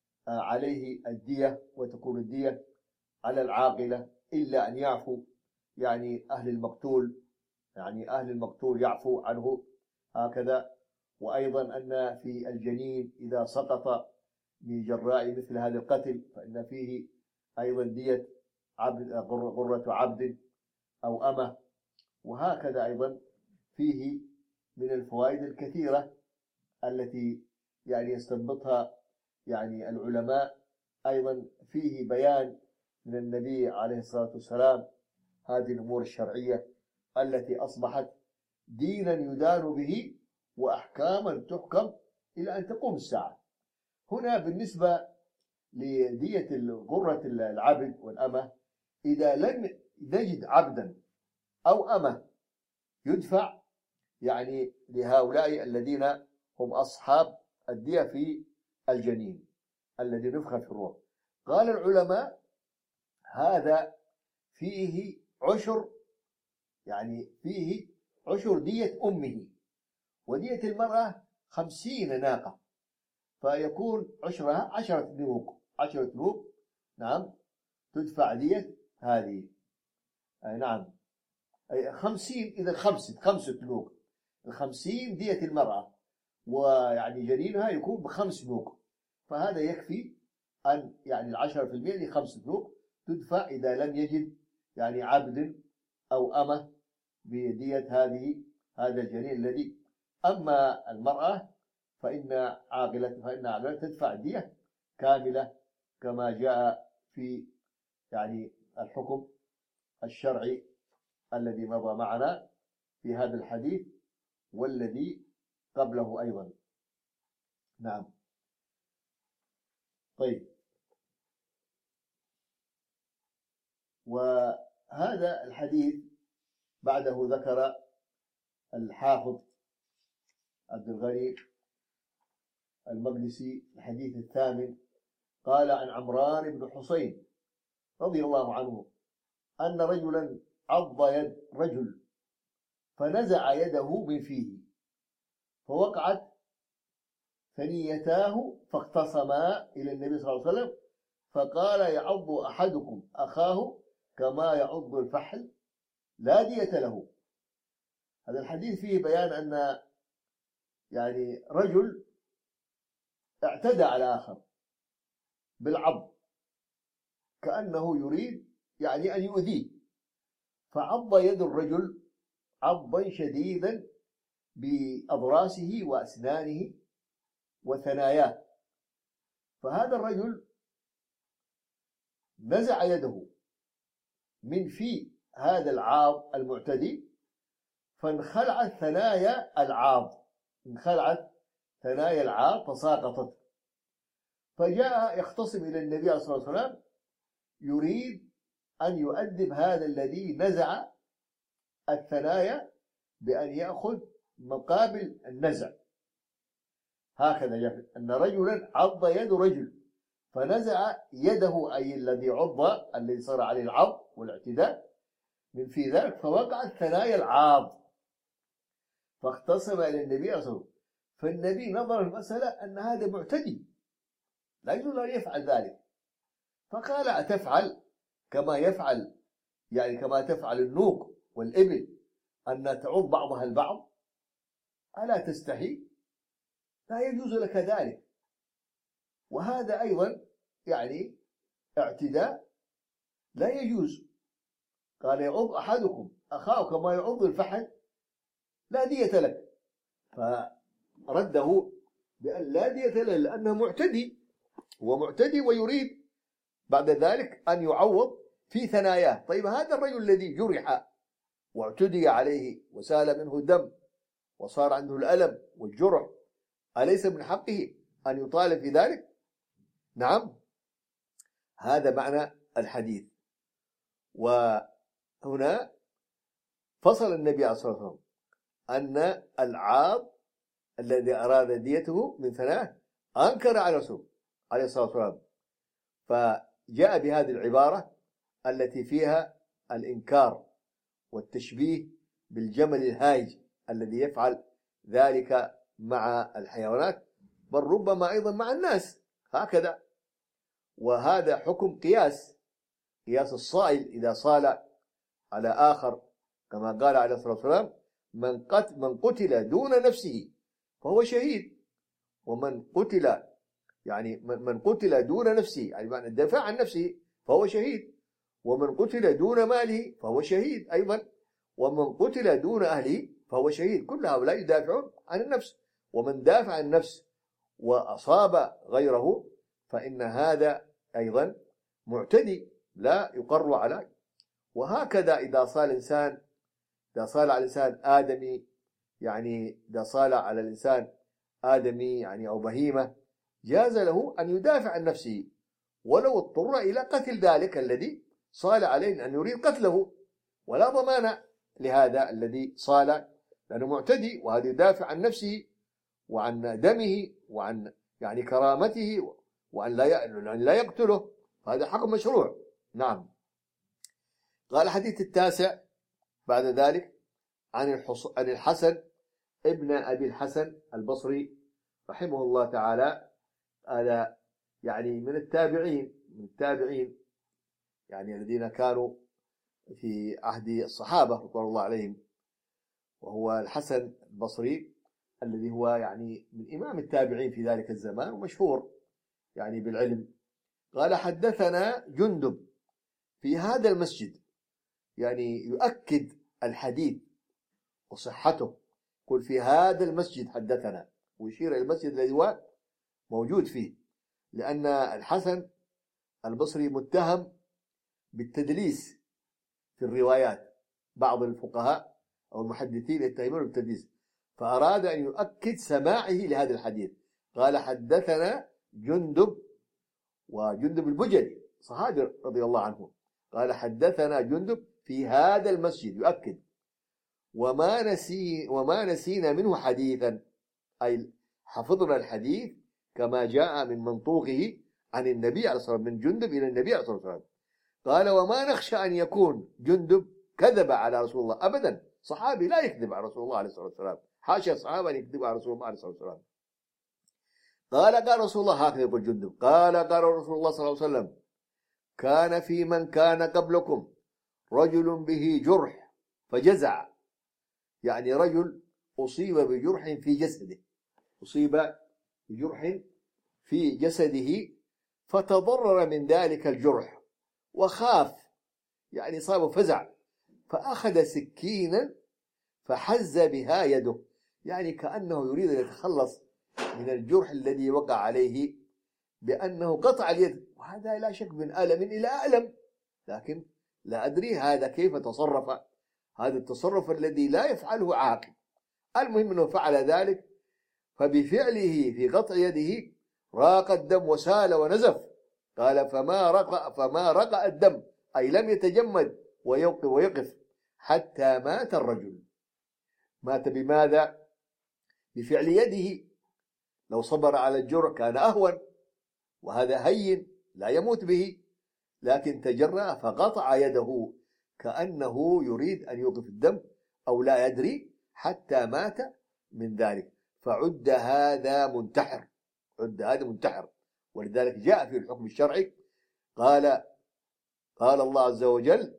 عليه الدية، وتكون الدية على العاقلة إلا أن يعفو يعني أهل المقتول، يعني أهل المقتول يعفو عنه هكذا. وأيضا أن في الجنين إذا سقط بجراء مثل هذا القتل فإن فيه أيضا دية عبد، غرة عبد أو أمة. وهكذا أيضا فيه من الفوائد الكثيرة التي يعني يستنبطها يعني العلماء. أيضا فيه بيان من النبي عليه الصلاة والسلام هذه الأمور الشرعية التي أصبحت دينا يدان به وأحكاما تحكم إلى أن تقوم الساعة. هنا بالنسبة لدية غرة العبد والأمة، إذا لم نجد عبدا أو أمة يدفع يعني لهؤلاء الذين هم أصحاب الدية في الجنين الذي نفخ في الروح. قال العلماء هذا فيه عشر، يعني فيه عشر دية أمه، ودية المرأة خمسين ناقة، فيكون عشرها عشرة نوق، عشرة نوق نعم تدفع دية هذه. أي نعم أي خمسين، إذا خمسة خمسة نوق، الخمسين دية المرأة، ويعني جنينها يكون بخمس نوق، فهذا يكفي أن يعني العشرة في المئة لخمسة نوق تدفع إذا لم يجد يعني عبد أو أمة بدية هذه هذا الجنين الذي. أما المرأة فإن عاقلة فإن عاقلة تدفع دية كاملة كما جاء في يعني الحكم الشرعي الذي مضى معنا في هذا الحديث والذي قبله أيضا. نعم. طيب، وهذا الحديث بعده ذكر الحافظ عبد الغني المقدسي الحديث الثامن، قال عن عمران بن حسين رضي الله عنه أن رجلا عض يد رجل فنزع يده من فيه فوقعت ثنيتاه فاختصما إلى النبي صلى الله عليه وسلم فقال يعض أحدكم أخاه كما يعض الفحل لا دية له. هذا الحديث فيه بيان أن يعني رجل اعتدى على آخر بالعض كأنه يريد يعني أن يؤذيه، فعض يد الرجل عضا شديدا بأضراسه وأسنانه وثناياه، فهذا الرجل نزع يده من في هذا العاض المعتدي فانخلعت ثنايا العاض، انخلعت ثنايا العاض فساقطت، فجاء يختصم إلى النبي صلى الله عليه وسلم يريد أن يؤدب هذا الذي نزع الثنايا بأن يأخذ مقابل النزع. هكذا جاء أن رجلا عض يد رجل فنزع يده، أي الذي عض الذي صار عليه العض والاعتداء من في ذلك، فوقعت ثنايا العاض فاختصم إلى النبي صلى الله عليه وسلم. فالنبي نظر المسألة أن هذا معتدي لا يجوز أن يفعل ذلك، فقال أتفعل كما يفعل يعني كما تفعل النوق والإبل أن تعض بعضها البعض؟ ألا تستحي؟ لا يجوز لك ذلك. وهذا أيضا يعني اعتداء لا يجوز. قال يعض أحدكم أخاك ما يعض الفحل لا دية لك. فرده بأن لا دية له لأنه معتدي، هو معتدي ويريد بعد ذلك أن يعوض في ثناياه. طيب هذا الرجل الذي جرح واعتدي عليه وسال منه دم وصار عنده الألم والجرح، أليس من حقه أن يطالب في ذلك؟ نعم، هذا معنى الحديث. وهنا فصل النبي عليه الصلاة والسلام أن العاض الذي أراد ديته من ثناه أنكر على الرسول عليه الصلاة والسلام، فجاء بهذه العبارة التي فيها الإنكار والتشبيه بالجمل الهائج الذي يفعل ذلك مع الحيوانات، بل ربما أيضا مع الناس هكذا. وهذا حكم قياس، قياس الصائل إذا صال على آخر، كما قال عليه الصلاة والسلام: من قتل, من قتل دون نفسه فهو شهيد، ومن قتل يعني من قتل دون نفسه يعني معنى الدفاع عن نفسه فهو شهيد، ومن قتل دون ماله فهو شهيد أيضا، ومن قتل دون أهله فهو شهيد. كل هؤلاء يدافعون عن النفس، ومن دافع عن النفس وأصاب غيره فإن هذا أيضا معتدي لا يقر عليه. وهكذا إذا صال إنسان إذا صال على الإنسان آدمي، يعني إذا صال على الإنسان آدمي يعني أو بهيمة، جاز له أن يدافع عن نفسه ولو اضطر إلى قتل ذلك الذي صال عليه أن يريد قتله، ولا ضمان لهذا الذي صال لأنه معتدي، وهذا يدافع عن نفسه وعن دمه وعن يعني كرامته، وأن لا لا يقتله، هذا حق مشروع. نعم. قال الحديث التاسع بعد ذلك عن عن الحسن ابن أبي الحسن البصري رحمه الله تعالى، هذا يعني من التابعين من التابعين يعني الذين كانوا في عهد الصحابة رضوان الله عليهم، وهو الحسن البصري الذي هو يعني من إمام التابعين في ذلك الزمان ومشهور يعني بالعلم. قال: حدثنا جندب في هذا المسجد، يعني يؤكد الحديث وصحته، قل في هذا المسجد حدثنا، ويشير إلى المسجد الذي هو موجود فيه، لأن الحسن البصري متهم بالتدليس في الروايات، بعض الفقهاء أو المحدثين يتهمون بالتدليس، فأراد أن يؤكد سماعه لهذا الحديث. قال: حدثنا جندب، وجندب البجلي صحابي رضي الله عنه، قال: حدثنا جندب في هذا المسجد، يؤكد وما نسي وما نسينا منه حديثا، أي حفظنا الحديث كما جاء من منطوقه عن النبي عليه الصلاة والسلام، من جندب إلى النبي عليه الصلاة والسلام. قال: وما نخشى أن يكون جندب كذب على رسول الله، أبدا، صحابي لا يكذب على رسول الله عليه الصلاة والسلام، حاشا الصحابة أن يكذبوا على رسول الله عليه الصلاة والسلام. قال: قال رسول الله، هكذا يقول جندب، قال قال رسول الله صلى الله عليه وسلم: كان في من كان قبلكم رجل به جرح فجزع، يعني رجل أصيب بجرح في جسده، أصيب بجرح في جسده فتضرر من ذلك الجرح وخاف، يعني صاب فزع، فأخذ سكينا فحز بها يده، يعني كأنه يريد أن يتخلص من الجرح الذي وقع عليه بأنه قطع اليد، وهذا لا شك من ألم إلى ألم، لكن لا أدري هذا كيف تصرف، هذا التصرف الذي لا يفعله عاقل. المهم أنه فعل ذلك، فبفعله في قطع يده راق الدم وسال ونزف. قال: فما رق فما رقع الدم، أي لم يتجمد ويوقف ويقف حتى مات الرجل. مات بماذا؟ بفعل يده. لو صبر على الجرح كان أهون، وهذا هين لا يموت به، لكن تجرأ فقطع يده كأنه يريد أن يوقف الدم أو لا يدري، حتى مات من ذلك، فعد هذا منتحر، عد هذا منتحر. ولذلك جاء في الحكم الشرعي قال قال الله عز وجل: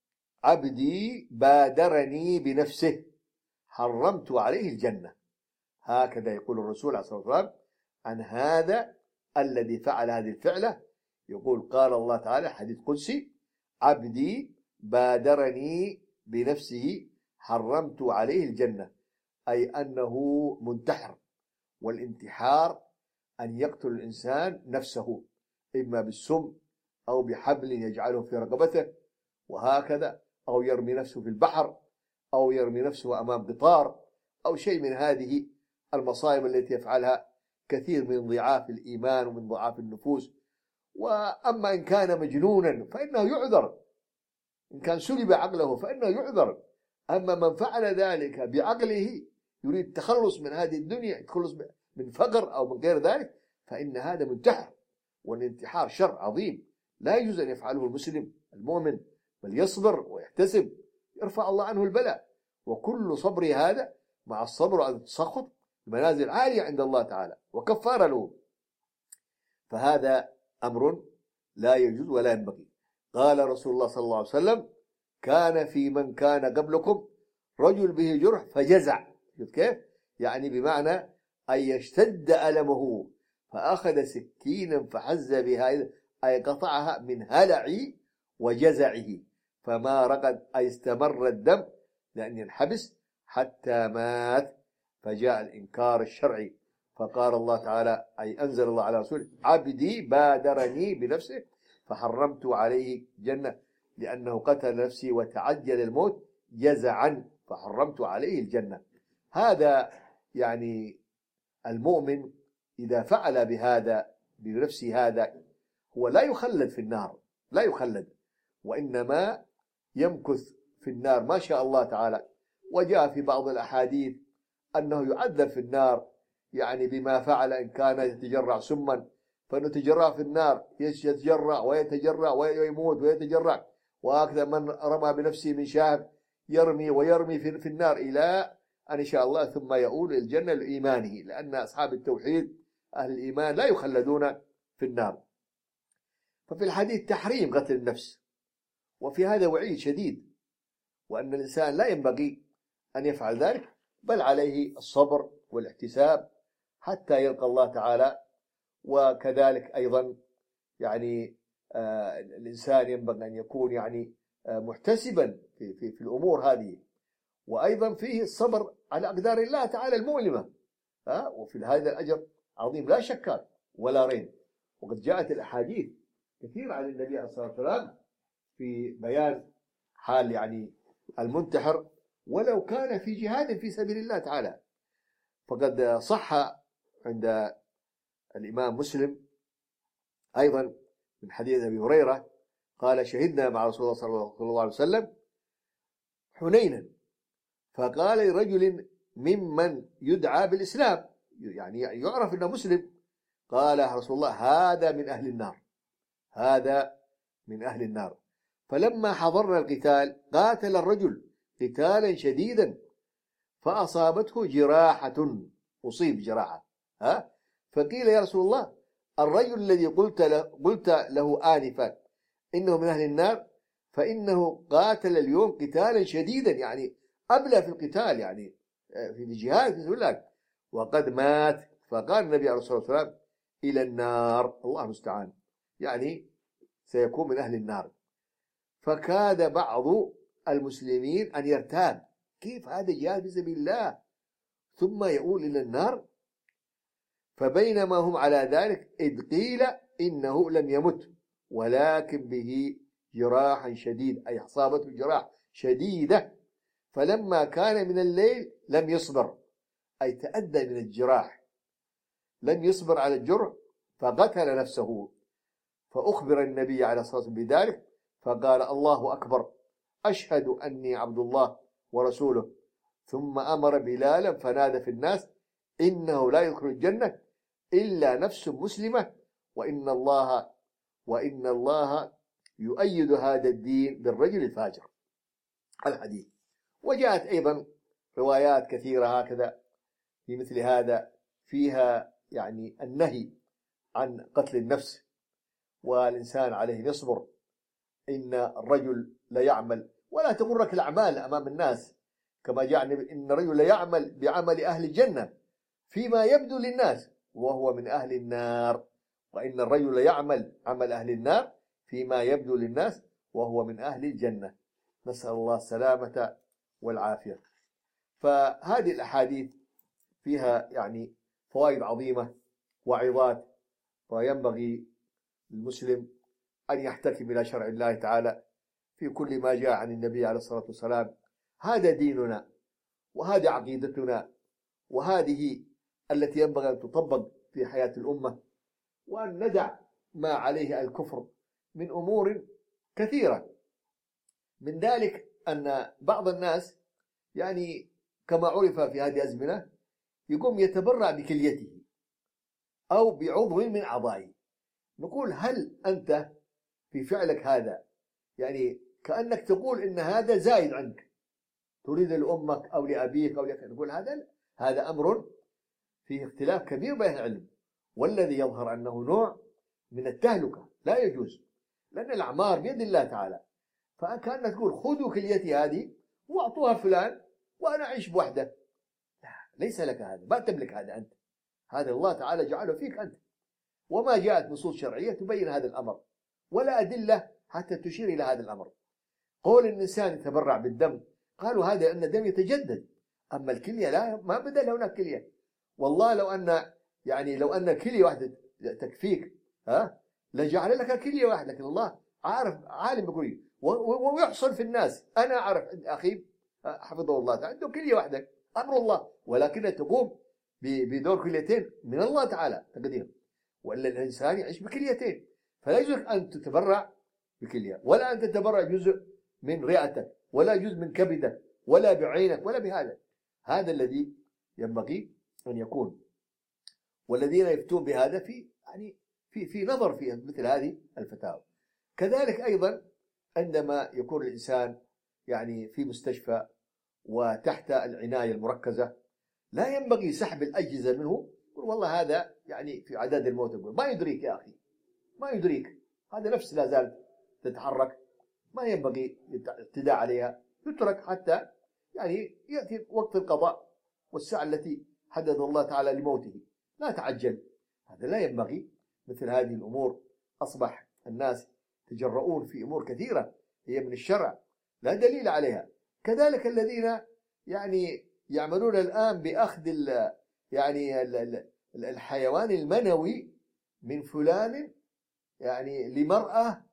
عبدي بادرني بنفسه حرمت عليه الجنة. هكذا يقول الرسول عليه الصلاة والسلام عن هذا الذي فعل هذه الفعلة، يقول: قال الله تعالى حديث قدسي: عبدي بادرني بنفسه حرمت عليه الجنة، أي أنه منتحر. والانتحار أن يقتل الإنسان نفسه إما بالسم أو بحبل يجعله في رقبته وهكذا، أو يرمي نفسه في البحر، أو يرمي نفسه أمام قطار، أو شيء من هذه المصائب التي يفعلها كثير من ضعاف الإيمان ومن ضعاف النفوس. وأما إن كان مجنونا فإنه يعذر، إن كان سلب عقله فإنه يعذر. أما من فعل ذلك بعقله يريد التخلص من هذه الدنيا، التخلص من فقر أو من غير ذلك، فإن هذا منتحر. والانتحار شر عظيم لا يجوز أن يفعله المسلم المؤمن، بل يصبر ويحتسب، يرفع الله عنه البلاء. وكل صبر هذا مع الصبر على التسخط منازل عالية عند الله تعالى وكفارة له. فهذا أمر لا يجوز ولا ينبغي. قال رسول الله صلى الله عليه وسلم: كان في من كان قبلكم رجل به جرح فجزع. شوف كيف؟ يعني بمعنى أن يشتد ألمه فأخذ سكينا فحز بها، أي قطعها من هلعي وجزعه، فما رقد، أي استمر الدم لأن ينحبس حتى مات. فجاء الإنكار الشرعي، فقال الله تعالى، أي أنزل الله على رسوله: عبدي بادرني بنفسه فحرمت عليه الجنة لأنه قتل نفسي وتعجل الموت جزعا فحرمت عليه الجنة. هذا يعني المؤمن إذا فعل بهذا بنفسه هذا هو لا يخلد في النار، لا يخلد، وإنما يمكث في النار ما شاء الله تعالى. وجاء في بعض الأحاديث أنه يعذب في النار يعني بما فعل، إن كان يتجرع سما فنتجرع في النار، يتجرع ويتجرع ويموت ويتجرع. وهكذا من رمى بنفسه من شاهق يرمي ويرمي في النار إلى أن إن شاء الله ثم يؤول الجنة لإيمانه، لأن أصحاب التوحيد أهل الإيمان لا يخلدون في النار. ففي الحديث تحريم قتل النفس، وفي هذا وعيد شديد، وأن الإنسان لا ينبغي أن يفعل ذلك، بل عليه الصبر والاحتساب حتى يلقى الله تعالى. وكذلك أيضا يعني آه الإنسان ينبغي أن يكون يعني آه محتسبا في, في, في الأمور هذه، وأيضا فيه الصبر على أقدار الله تعالى المؤلمة. آه وفي هذا الأجر عظيم لا شك ولا ريب. وقد جاءت الأحاديث كثير عن النبي عليه الصلاة والسلام في بيان حال يعني المنتحر ولو كان في جهاد في سبيل الله تعالى. فقد صح عند الإمام مسلم أيضا من حديث أبي هريرة قال: شهدنا مع رسول الله صلى الله عليه وسلم حنينا، فقال لرجل ممن يدعى بالإسلام، يعني يعرف أنه مسلم، قال رسول الله: هذا من أهل النار، هذا من أهل النار. فلما حضرنا القتال قاتل الرجل قتالا شديدا فأصابته جراحة، أصيب جراحة. ها؟ فقيل: يا رسول الله، الرجل الذي قلت له, قلت له آنفا إنه من أهل النار، فإنه قاتل اليوم قتالا شديدا، يعني أبلى في القتال، يعني في الجهاد في سبيل الله، وقد مات. فقال النبي عليه الصلاة والسلام: إلى النار، الله المستعان، يعني سيكون من أهل النار. فكاد بعض المسلمين أن يرتاب، كيف هذا جهاد في سبيل الله ثم يؤول إلى النار؟ فبينما هم على ذلك إذ قيل إنه لم يمت ولكن به جراح شديد، أي أصابته جراح شديدة. فلما كان من الليل لم يصبر، أي تأذى من الجراح، لم يصبر على الجرح فقتل نفسه. فأخبر النبي عليه الصلاة والسلام بذلك فقال: الله أكبر، أشهد أني عبد الله ورسوله. ثم أمر بلالا فنادى في الناس: إنه لا يدخل الجنة إلا نفس مسلمة، وإن الله وإن الله يؤيد هذا الدين بالرجل الفاجر. الحديث. وجاءت أيضا روايات كثيرة هكذا في مثل هذا فيها يعني النهي عن قتل النفس، والإنسان عليه أن يصبر. إن الرجل لا يعمل، ولا تغرك الأعمال أمام الناس، كما جاء إن الرجل لا يعمل بعمل أهل الجنة فيما يبدو للناس وهو من أهل النار، وإن الرجل لا يعمل عمل أهل النار فيما يبدو للناس وهو من أهل الجنة. نسأل الله السلامة والعافية. فهذه الأحاديث فيها يعني فوائد عظيمة وعظات، وينبغي للمسلم أن يحتكم إلى شرع الله تعالى في كل ما جاء عن النبي عليه الصلاة والسلام. هذا ديننا، وهذه عقيدتنا، وهذه التي ينبغي أن تطبق في حياة الأمة، وأن ندع ما عليه الكفر من أمور كثيرة. من ذلك أن بعض الناس يعني كما عرف في هذه الأزمنة يقوم يتبرع بكليته أو بعضو من أعضائه. نقول هل أنت في فعلك هذا يعني كأنك تقول إن هذا زايد عنك، تريد لأمك أو لأبيك أو لك، نقول هذا هذا أمر فيه اختلاف كبير بين العلم، والذي يظهر أنه نوع من التهلكة لا يجوز، لأن الأعمار بيد الله تعالى. فكأنك تقول خذوا كليتي هذه وأعطوها فلان وأنا أعيش بوحدة. لا، ليس لك هذا، ما تملك هذا أنت، هذا الله تعالى جعله فيك أنت، وما جاءت نصوص شرعية تبين هذا الأمر ولا أدلة حتى تشير إلى هذا الأمر. قول الإنسان يتبرع بالدم، قالوا هذا أن الدم يتجدد، أما الكلية لا، ما بدل هناك كلية. والله لو أن يعني لو أن كلية واحدة تكفيك ها لجعل لك كلية واحدة، لكن الله عارف عالم بكل ويحصل في الناس. أنا أعرف أخي حفظه الله تعالى عنده كلية واحدة، أمر الله، ولكن تقوم بدور كليتين من الله تعالى تقدير، وإلا الإنسان يعيش بكليتين. فلا يجوز أن تتبرع بكلية، ولا أن تتبرع جزء من رئتك، ولا جزء من كبدك، ولا بعينك، ولا بهذا. هذا الذي ينبغي أن يكون. والذين يفتون بهذا في يعني في في نظر في مثل هذه الفتاوى. كذلك أيضا عندما يكون الإنسان يعني في مستشفى وتحت العناية المركزة، لا ينبغي سحب الأجهزة منه. يقول والله هذا يعني في عدد الموت، يقول ما يدريك يا أخي، ما يدريك، هذا نفس لا زالت تتحرك، ما ينبغي الاعتداء عليها، يترك حتى يعني يأتي وقت القضاء والساعة التي حدد الله تعالى لموته، لا تعجل. هذا لا ينبغي. مثل هذه الأمور أصبح الناس تجرؤون في أمور كثيرة هي من الشرع لا دليل عليها. كذلك الذين يعني يعملون الآن بأخذ ال يعني ال الحيوان المنوي من فلان يعني لمرأة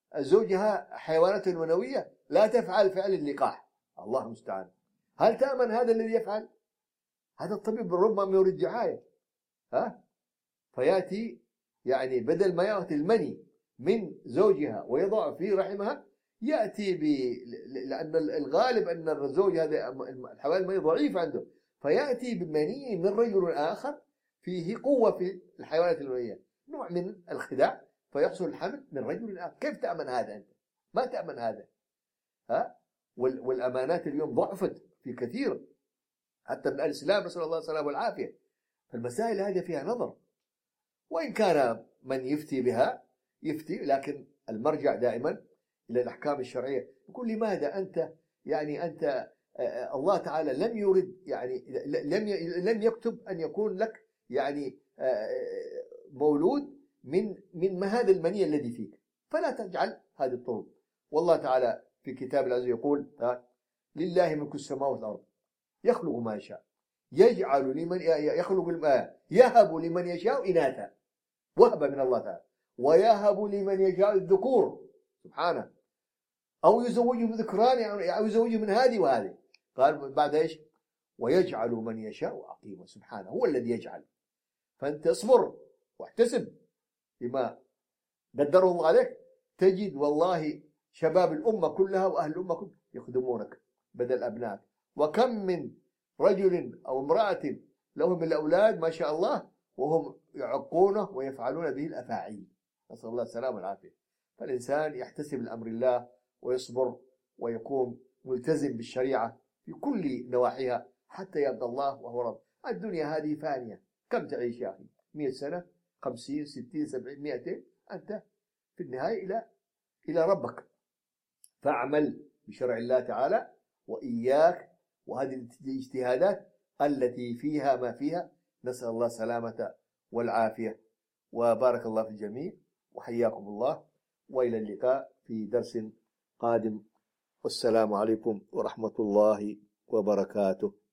زوجها حيوانات منوية لا تفعل فعل اللقاح، الله المستعان. هل تأمن هذا الذي يفعل؟ هذا الطبيب ربما يريد دعاية، ها فيأتي يعني بدل ما يأتي المني من زوجها ويضع في رحمها، يأتي ب لأن الغالب أن الزوج هذا الحيوان المني ضعيف عنده، فيأتي بمني من رجل آخر فيه قوة في الحيوانات المنوية، نوع من الخداع، فيحصل الحمل من رجل آخر. كيف تأمن هذا أنت؟ ما تأمن هذا، ها والأمانات اليوم ضعفت في كثير حتى من الإسلام، نسأل الله السلامة والعافية. فالمسائل هذه فيها نظر، وإن كان من يفتي بها يفتي، لكن المرجع دائما إلى الأحكام الشرعية. يقول لماذا أنت يعني أنت الله تعالى لم يرد يعني لم لم يكتب أن يكون لك يعني مولود من من هذا المني الذي فيك، فلا تجعل هذه الطرق. والله تعالى في كتاب العزيز يقول لله ملك السماوات والأرض يخلق ما يشاء يجعل لمن يخلق الماء يهب لمن يشاء إناثا، وهب من الله تعالى، ويهب لمن يشاء الذكور سبحانه، أو يزوجهم ذكران أو يزوجهم من هذه وهذه. قال بعد إيش؟ ويجعل من يشاء عقيما، سبحانه هو الذي يجعل. فأنت اصبر واحتسب بما قدره الله عليك، تجد والله شباب الأمة كلها وأهل الأمة كلها يخدمونك بدل أبنائك. وكم من رجل أو امرأة لهم الأولاد ما شاء الله وهم يعقونه ويفعلون به الأفاعيل، نسأل الله السلامة والعافية. فالإنسان يحتسب لأمر الله ويصبر ويكون ملتزم بالشريعة في كل نواحيها حتى يرضى الله وهو راضي. الدنيا هذه فانية، كم تعيش يا أخي؟ مئة سنة، خمسين، ستين، سبعين، مئتين، أنت في النهاية إلى إلى ربك. فاعمل بشرع الله تعالى وإياك وهذه الاجتهادات التي فيها ما فيها. نسأل الله السلامة والعافية، وبارك الله في الجميع، وحياكم الله، وإلى اللقاء في درس قادم والسلام عليكم ورحمة الله وبركاته.